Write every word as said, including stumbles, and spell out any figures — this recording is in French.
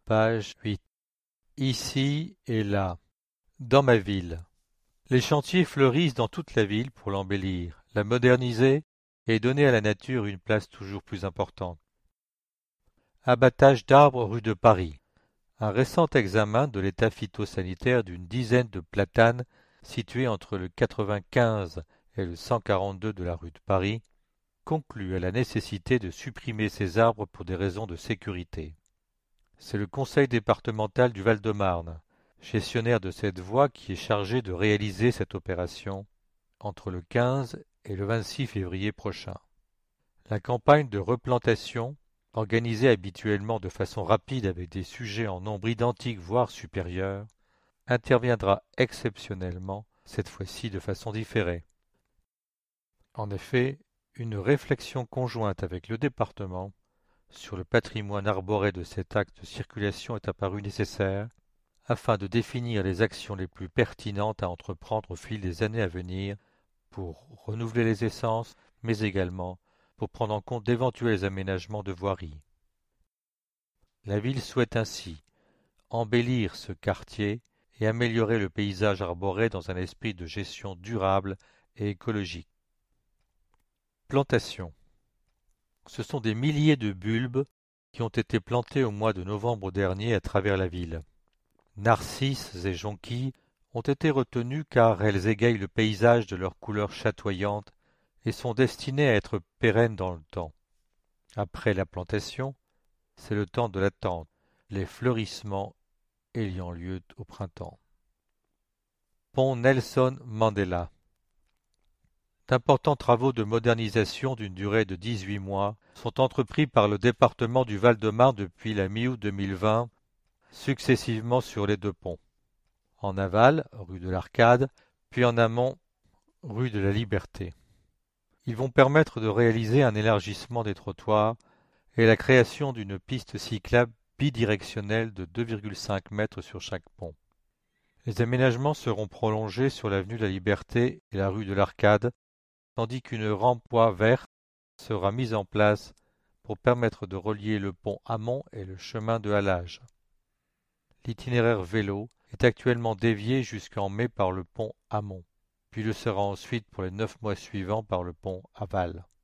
Page huit. Ici et là. Dans ma ville. Les chantiers fleurissent dans toute la ville pour l'embellir, la moderniser et donner à la nature une place toujours plus importante. Abattage d'arbres rue de Paris. Un récent examen de l'état phytosanitaire d'une dizaine de platanes situés entre le quatre-vingt-quinze et le cent quarante-deux de la rue de Paris conclut à la nécessité de supprimer ces arbres pour des raisons de sécurité. C'est le conseil départemental du Val-de-Marne, gestionnaire de cette voie, qui est chargé de réaliser cette opération entre le quinze et le vingt-six février prochain. La campagne de replantation, organisée habituellement de façon rapide avec des sujets en nombre identique voire supérieur, interviendra exceptionnellement, cette fois-ci de façon différée. En effet, une réflexion conjointe avec le département sur le patrimoine arboré de cet axe de circulation est apparue nécessaire afin de définir les actions les plus pertinentes à entreprendre au fil des années à venir pour renouveler les essences, mais également pour prendre en compte d'éventuels aménagements de voirie. La ville souhaite ainsi embellir ce quartier et améliorer le paysage arboré dans un esprit de gestion durable et écologique. Plantation. Ce sont des milliers de bulbes qui ont été plantés au mois de novembre dernier à travers la ville. Narcisses et jonquilles ont été retenus car elles égayent le paysage de leurs couleurs chatoyantes et sont destinées à être pérennes dans le temps. Après la plantation, c'est le temps de l'attente, les fleurissements ayant lieu au printemps. Pont Nelson Mandela. D'importants travaux de modernisation d'une durée de dix-huit mois sont entrepris par le département du Val-de-Marne depuis la mi-août deux mille vingt, successivement sur les deux ponts. En aval, rue de l'Arcade, puis en amont, rue de la Liberté. Ils vont permettre de réaliser un élargissement des trottoirs et la création d'une piste cyclable bidirectionnelle de deux virgule cinq mètres sur chaque pont. Les aménagements seront prolongés sur l'avenue de la Liberté et la rue de l'Arcade, tandis qu'une rampe bois verte sera mise en place pour permettre de relier le pont amont et le chemin de halage. L'itinéraire vélo est actuellement dévié jusqu'en mai par le pont amont, puis le sera ensuite pour les neuf mois suivants par le pont aval.